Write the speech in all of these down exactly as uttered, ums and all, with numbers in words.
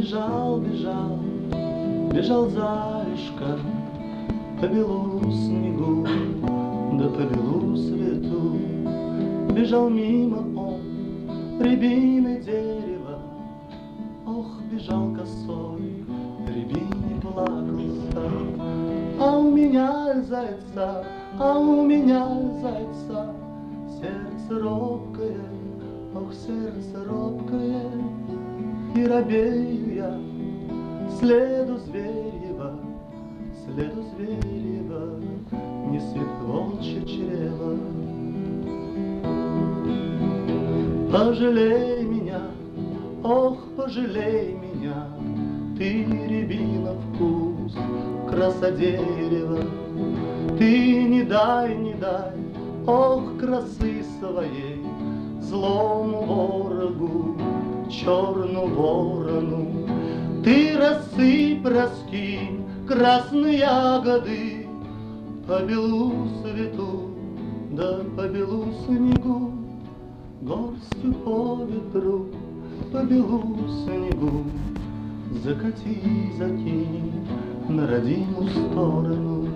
бежал, бежал, бежал заюшка по белу снегу, да по белу свету. Бежал мимо он рябины дерева, ох, бежал косой, рябине плакался. А у меня зайца, а у меня зайца, сердце робкое, ох, сердце робкое, и робею я следу зверьева, следу зверьева, неслит волчье чрево. Пожалей меня, ох, пожалей меня, ты, рябина, вкус, краса дерева. Ты не дай, не дай, ох, красы своей злому ворогу, черному ворону. Ты рассыпь, раскинь красные ягоды по белу свету, да по белу снегу. Горстью по ветру, по белу снегу, закати, закинь на родимую сторону.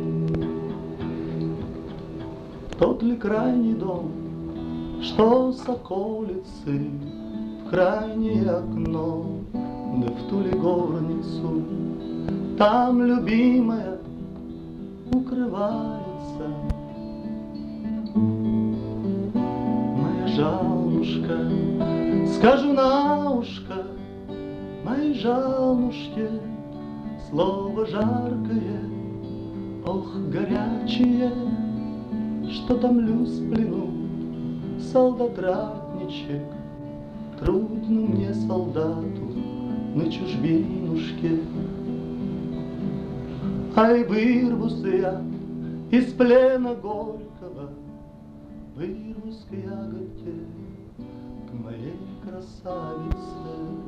Тот ли крайний дом, что с околицы в крайнее окно, да в ту ли горницу, там любимая укрывается. Жалушка, скажу на ушко моей жалушке слово жаркое, ох, горячее, что томлюсь в плену, солдат-ратничек, трудно мне, солдату, на чужбинушке. Ай, вырвусь я из плена горького, вырвусь к ягодке, к моей красавице.